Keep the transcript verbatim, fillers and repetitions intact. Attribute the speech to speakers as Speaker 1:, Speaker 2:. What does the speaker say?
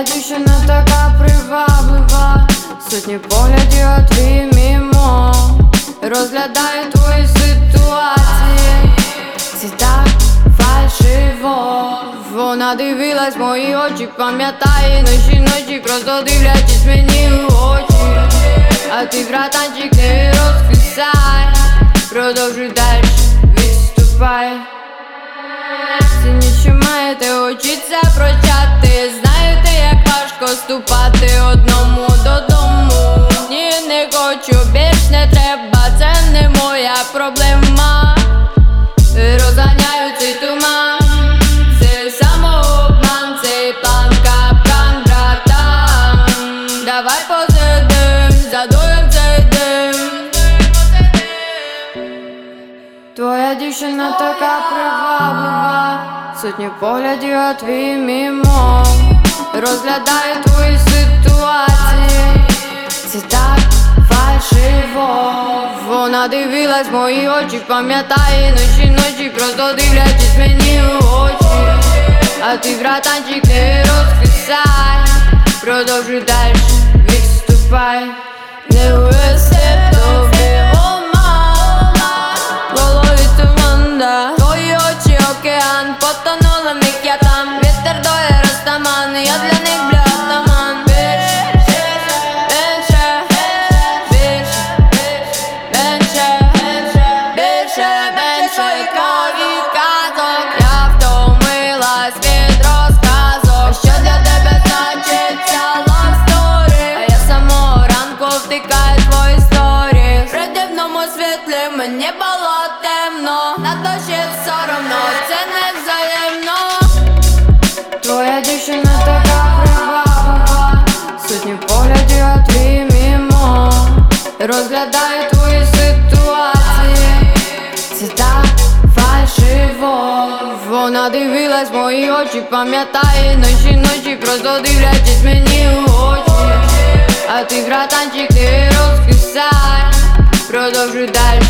Speaker 1: дівчина така приваблива, сотні поглядів, а твій мімо. Розглядаю твої ситуації, це так фальшиво. Вона дивилась в мої очі, пам'ятає ночі, ночі, просто дивлячись мені в очі. А ти, братанчик, не розкисай, продовжуй дальше, відступай. Ці нічого маєте учиться прощати, знаєте, як важко ступати одному додому. Ні, не хочу, більш не треба, це не моя проблема. Розганяю цей туман, це самообман, цей план капкан, братан. Давай посидим, задуєм цей дим. Твоя дівчина така приваблива, сотні поглядів, а твій мімо. Розглядаю твої ситуації, це так фальшиво. Вона дивилась в мої очі, пам'ятає ночі, ночі, просто дивлячись мені в очі. А ти, братанчик, не розкисай, продовжуй дальше, відступай. Не весе тобі оман, в голові туман, твої очі океан, потонула в них я там. Вітер дує Растаман, я для них блятаман. Більше, більше, більше, більше, більше, більше і казок. Я втомилась від розказок, що для тебе значить ця love story. А я з самого ранку втикаю в твої сторіс. При дивному світлі мені було темно, на душі соромно, це не взаємно. Твоя дівчина така приваблива, сотні поглядів, а твій мімо. Розглядаю твої ситуації, це так фальшиво. Вона дивилась в мої очі, пам'ятає ночі, ночі, просто дивлячись мені в очі. А ти, братанчик, не розкисай, продовжуй далі,